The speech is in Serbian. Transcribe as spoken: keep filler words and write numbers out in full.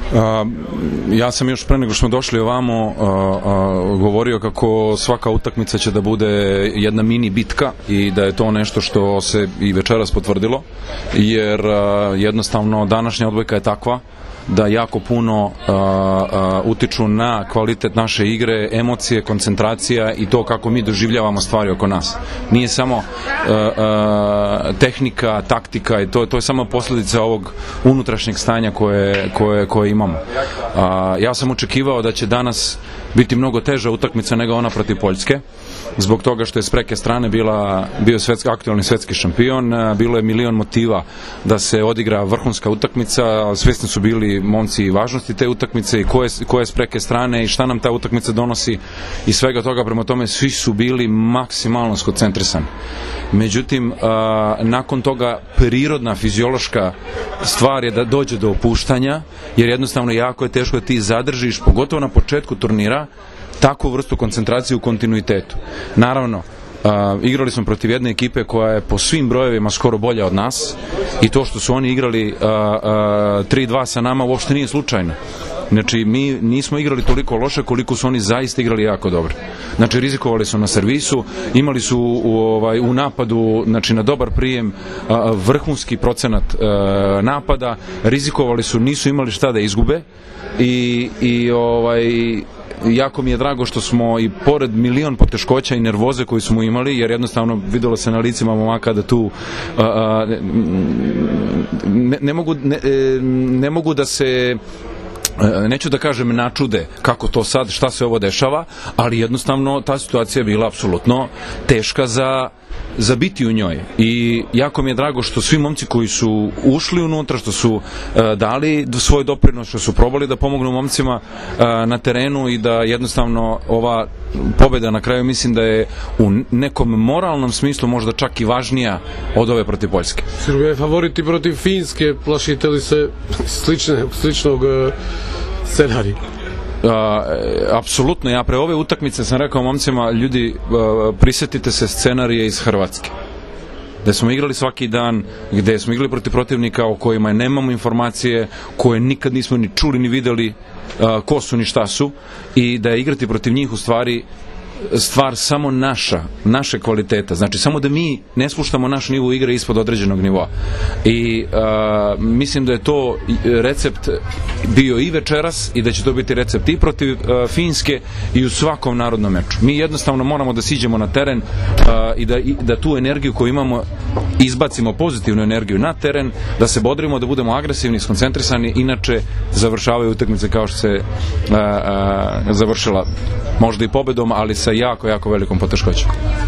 Ja sam još pre nego što smo došli ovamo govorio kako svaka utakmica će da bude jedna mini bitka i da je to nešto što se i večeras potvrdilo, jer jednostavno današnja odbojka je takva da jako puno uh, uh, utiču na kvalitet naše igre, emocije, koncentracija i to kako mi doživljavamo stvari oko nas. Nije samo uh, uh, tehnika, taktika i to, to je samo posljedica ovog unutrašnjeg stanja koje, koje, koje imamo. Uh, ja sam očekivao da će danas biti mnogo teža utakmica nego ona protiv Poljske, zbog toga što je s preke strane bila, bio svetski, aktualni svetski šampion, bilo je milion motiva da se odigra vrhunska utakmica, svesni su bili momci i važnosti te utakmice i ko je, ko je s preke strane i šta nam ta utakmica donosi i svega toga, prema tome svi su bili maksimalno skoncentrisani. Međutim, a, nakon toga prirodna fiziološka stvar je da dođe do opuštanja, jer jednostavno jako je teško da ti zadržiš, pogotovo na početku turnira, takvu vrstu koncentracije u kontinuitetu. Naravno, uh, igrali smo protiv jedne ekipe koja je po svim brojevima skoro bolja od nas i to što su oni igrali uh, uh, tri dva sa nama uopšte nije slučajno. Znači, mi nismo igrali toliko loše koliko su oni zaista igrali jako dobro. Znači, rizikovali su na servisu, imali su u, ovaj, u napadu, znači na dobar prijem a, vrhunski procenat a, napada, rizikovali su, nisu imali šta da izgube i, i ovaj, jako mi je drago što smo i pored milion poteškoća i nervoze koju smo imali, jer jednostavno videlo se na licima momaka da tu a, a, ne, ne, mogu, ne, ne mogu da se neću da kažem načude kako to sad, šta se ovo dešava, ali jednostavno ta situacija je bila apsolutno teška za, za biti u njoj. I jako mi je drago što svi momci koji su ušli unutra, što su uh, dali svoj doprinos, što su probali da pomognu momcima uh, na terenu i da jednostavno ova pobeda na kraju mislim da je u nekom moralnom smislu možda čak i važnija od ove protiv Poljske. Srbija je favorit i protiv Finske, plašite li se slične, sličnog uh, scenarija? Uh, apsolutno, ja pre ove utakmice sam rekao momcima, ljudi, uh, prisetite se scenarije iz Hrvatske, gde smo igrali svaki dan, gde smo igrali protiv protivnika o kojima nemamo informacije, koje nikad nismo ni čuli ni videli uh, ko su ni šta su, i da je igrati protiv njih u stvari stvar samo naša, naše kvaliteta, znači samo da mi ne spuštamo naš nivo igre ispod određenog nivoa. I uh, mislim da je to recept bio i večeras i da će to biti recept i protiv uh, Finske i u svakom narodnom meču. Mi jednostavno moramo da siđemo na teren uh, i, da, i da tu energiju koju imamo izbacimo, pozitivnu energiju na teren, da se bodrimo, da budemo agresivni, skoncentrisani, inače završavaju utakmice kao što se uh, uh, završila možda i pobedom, ali sa jako, jako velikom poteškoćom.